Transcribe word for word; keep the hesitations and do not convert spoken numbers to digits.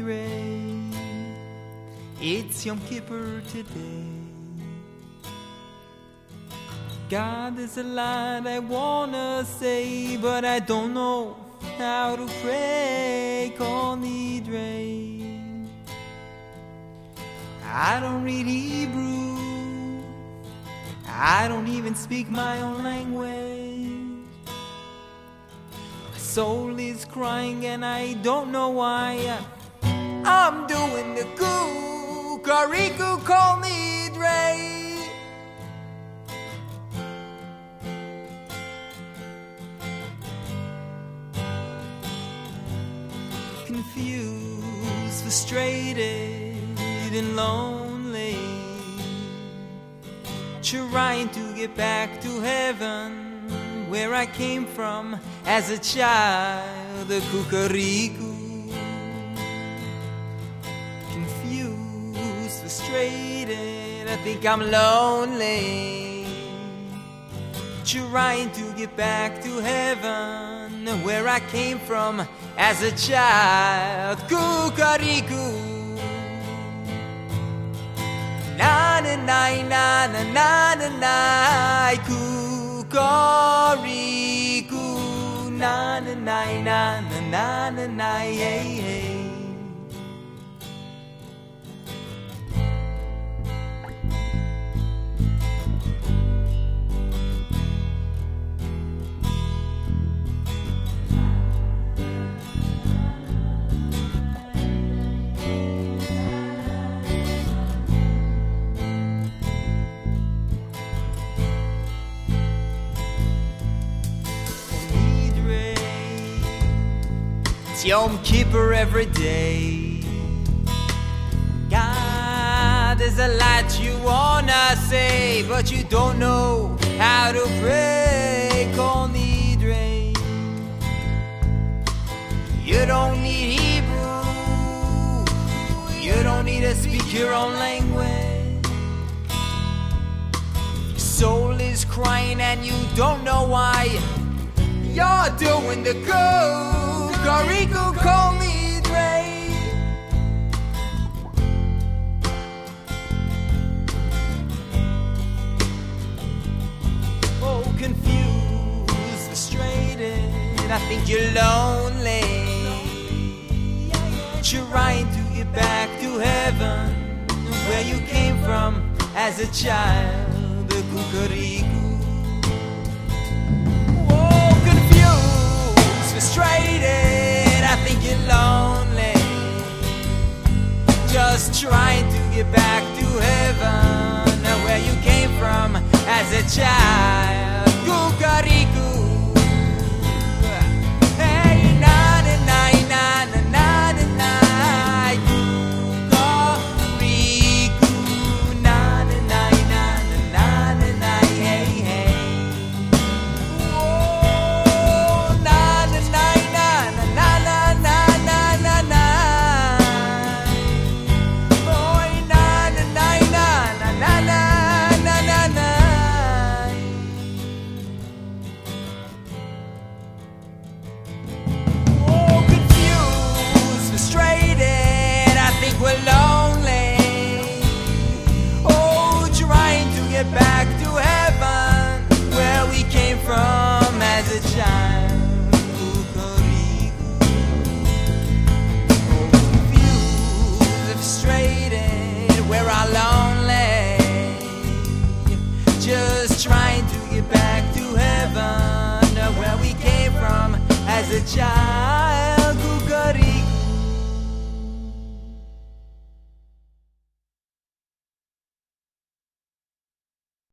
nidre. It's Yom Kippur today. God is a lot I wanna say, but I don't know how to pray. Kol nidre. I don't read Hebrew. I don't even speak my own language. My soul is crying and I don't know why. I'm doing the goo, Kariku, Kol nidre. Confused, frustrated, and lonely, trying to get back to heaven, where I came from as a child, the kukariku. Confused, frustrated, I think I'm lonely, trying to get back to heaven, where I came from as a child, kukariku. Na na na na na na na na, kukariku. Na na na na na na na na, hey hey. It's Yom Kippur every day. God, there's a lot you wanna say, but you don't know how to pray. Kol nidre. You don't need Hebrew. You don't need to speak your own language. Your soul is crying and you don't know why. You're doing the good, Kariku, Kol nidre. Oh, confused, frustrated, I think you're lonely, trying to get back to heaven, where you came from as a child, the kukariku. Frustrated, I think you're lonely, just trying to get back to heaven, where you came from as a child, kukariku. Hey, na na na na na na na na, kukariku. Na na na na na na na na, hey hey. Back to heaven, where we came from as a child, kukariku. Confused, frustrated, we're all lonely, just trying to get back to heaven, where we came from as a child.